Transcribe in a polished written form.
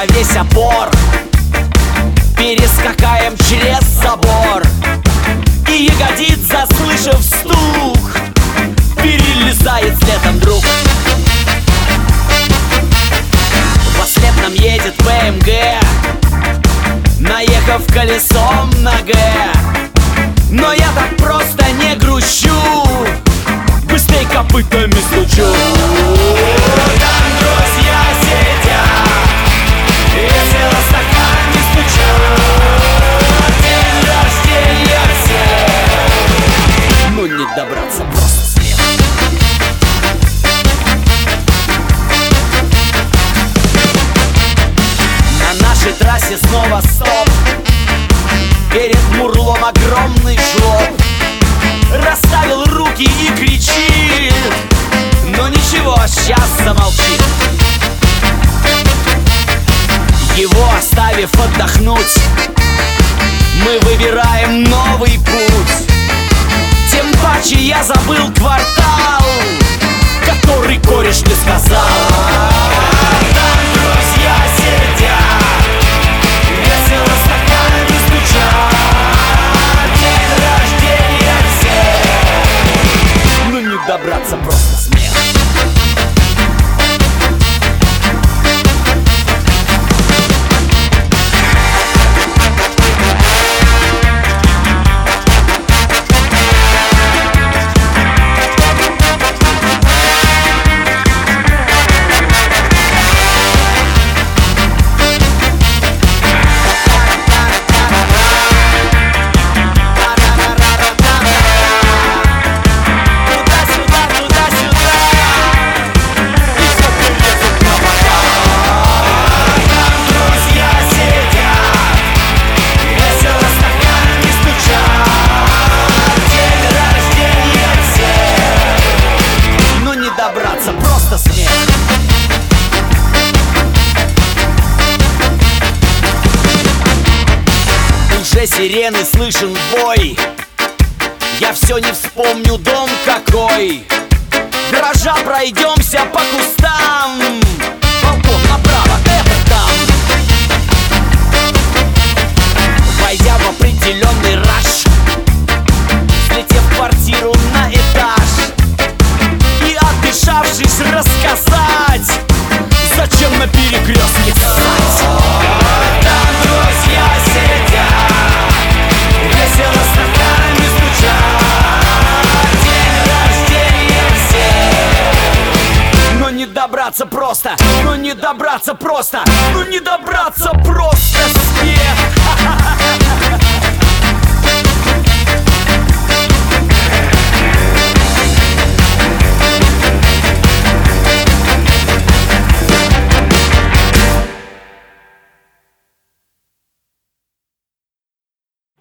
во весь опор, перескакаем через забор, и ягодица, заслышав стук, перелезает следом друг. Во слепном едет БМГ, наехав колесом на Г. Но я так просто не грущу, быстрей копытами стучу. Там друзья сидят, весело стаканами стучат. День рождения всех, ну не добраться просто смех. На нашей трассе снова стоп, перед Мурлом огромный жлоб. Расставил руки и кричит, но ничего, сейчас замолчит. Его оставив отдохнуть, мы выбираем новый путь. Тем паче я забыл квартал, который кореш не сказал. Там друзья сидят, весело стаканами стучат. День рождения всех, ну не добраться просто смех. Просто смех. Уже сирены слышен бой, я все не вспомню дом какой. Дрожа пройдемся по кустам, балкон направо, это там. Войдя в определенный раш, взлетев в квартиру на этаж, и отдышавшись рассказать, зачем на перекрестке ссать. Там друзья сидят, весело стаканами стучат. День рождения всех, но не добраться просто, но не добраться просто, но не добраться просто смех.